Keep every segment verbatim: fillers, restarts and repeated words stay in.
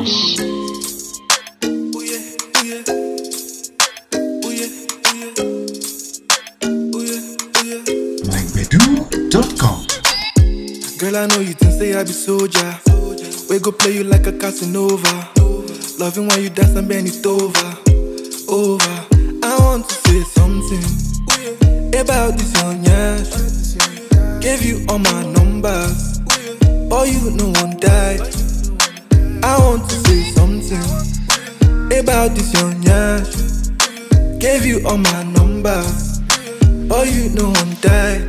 Fresh. Ooh yeah, ooh yeah. Ooh yeah, ooh yeah. Ooh yeah, ooh yeah. mike bedu dot com. Girl, I know you think say I be soldier. We go play you like a Casanova. Loving when you dance and bend it over, over. I want to say something about this young yash. Gave you all my numbers, but you no one died. I want to say something about this young yash. Gave you all my numbers, but you no one died.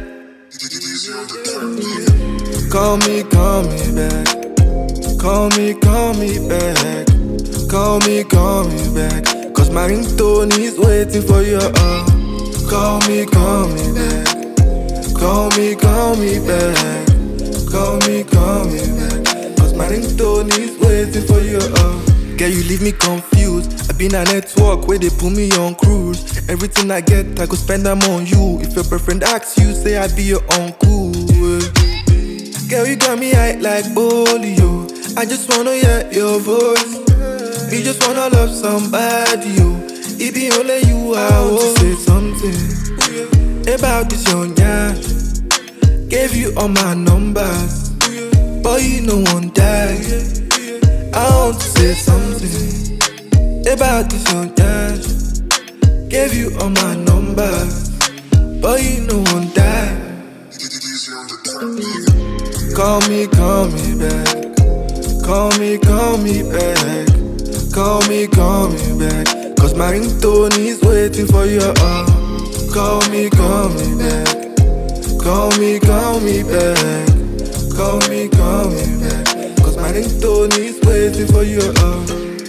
Call me, call me back. Call me, call me back. Call me, call me back. Cause my ringtone is waiting for you. Uh. Call me, call me back. Call me, call me back. Call me, call me back. Cause my ringtone is waiting for you. Uh. Girl, you leave me confused. I been a network where they put me on cruise. Everything I get, I go spend them on you. If your boyfriend asks you, say I be your uncle. Girl, you got me high like polio. I just wanna hear your voice. Me just wanna love somebody, yo. It be only you I want to say something about this young guy. Gave you all my numbers, but you no one died. I want to say something about this young guy. Gave you all my numbers, but you no one died. Call me, call me back. Call me, call me back. Call me, call me back. Cause my ringtone is waiting for you. Uh. Call me, call me back. Call me, call me back. Call me, call me back. Cause my ringtone is waiting for you. Uh.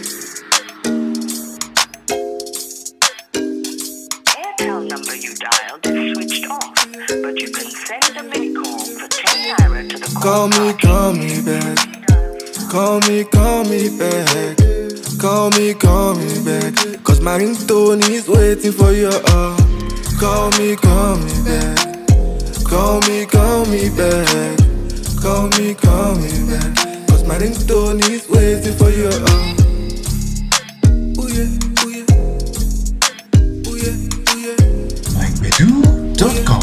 Airtel number you dialed is switched off, but you can send a mini call for ten naira to the Call call me, party. call me back. Call me, call me back. Call me, call me back. Cause my ringtone is waiting for you. Uh. Call me, call me back. Call me, call me back. Call me, call me back. Cause my ringtone is waiting for you. Uh. Ooh yeah, ooh yeah. Ooh yeah, ooh yeah. mike bedu dot com.